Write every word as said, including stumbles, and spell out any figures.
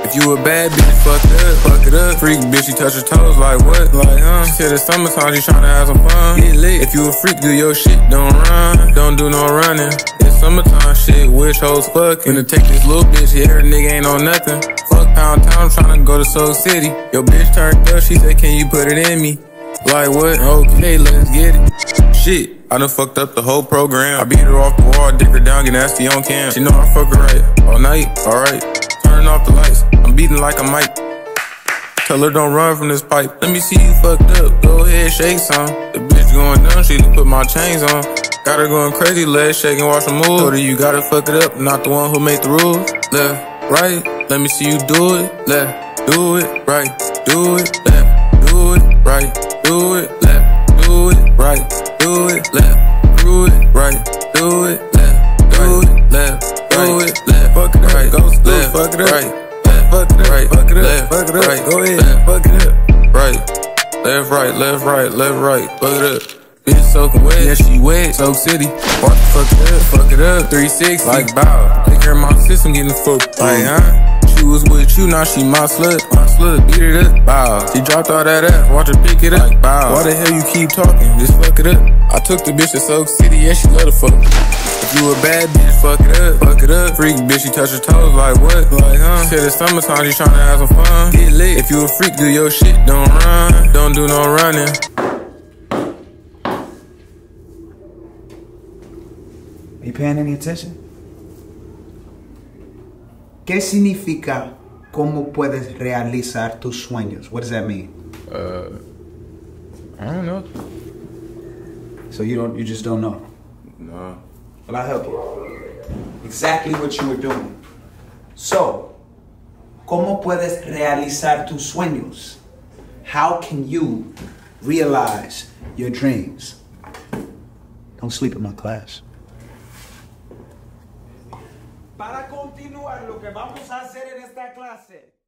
If you a bad bitch, fuck it up, fuck it up. Freak bitch, she touch her toes like what? Like, huh? She said it's summertime, she tryna have some fun. Get lit. If you a freak, do your shit, don't run. Don't do no running. It's summertime shit, wish hoes fucking. Finna take this little bitch, yeah, her nigga ain't on nothing. Fuck Pound Town, I'm tryna go to Soul City. Yo, bitch turned up, she said, can you put it in me? Like what? Okay, let's get it. Shit, I done fucked up the whole program. I beat her off the wall, dick her down, get nasty on cam. She know I fuck her right, all night, alright. Turn off the lights, I'm beating like a Mike. Tell her don't run from this pipe. Let me see you fucked up, go ahead, shake some. The bitch going down, she done put my chains on. Got her going crazy, legs shaking, watch her move. Told her you gotta fuck it up, not the one who made the rules. Left, right, let me see you do it. Left, do it, right, do it. Left, do it, right, do it. Left, do it, right, do it. Left, do it, right, do it. Left, do it, left, do it. Left, fuck it up, go left, fuck it up, right. Fuck it up, right, fuck it up, fuck it up, right, go ahead, fuck it up, right, left, right, left, right, left, right, fuck it up. Bitch soaking wet, yeah she wet, Soak City, watch the fuck it up, fuck it up, three sixty, like bow, take care of my system, getting fucked, like huh? She was with you, now she my slut, my slut, beat it up, bow. She dropped all that ass, watch her pick it up, like bow. Why the hell you keep talking, just fuck it up. I took the bitch to Soak City, yeah she love the fuck. If you a bad bitch, fuck it up, fuck it up. Freak bitch, she touch her toes like what? Like huh? She said it's summertime, she tryna have some fun. Get lit. If you a freak, do your shit, don't run. Don't do no running. Are you paying any attention? ¿Qué significa cómo puedes realizar tus sueños? What does that mean? Uh, I don't know. So you don't, you just don't know? No. Well, I'll help you. Exactly what you were doing. So, ¿cómo puedes realizar tus sueños? How can you realize your dreams? Don't sleep in my class. Para continuar lo que vamos a hacer en esta clase.